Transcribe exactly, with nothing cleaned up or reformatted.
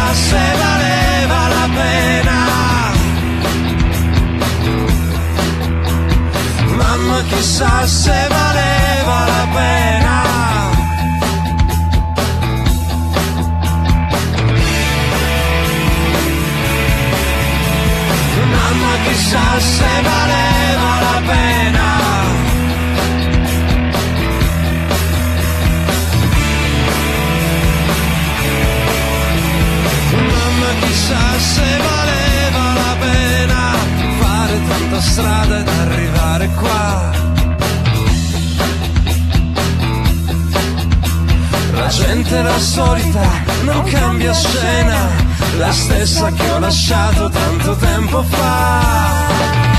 se valeva la pena. Mamma, chissà se valeva la pena. Mamma, chissà se valeva la pena. Mamma, chissà se valeva la pena fare tanta strada ed arrivare qua. La gente è la solita, non cambia scena, la stessa che ho lasciato tanto tempo fa.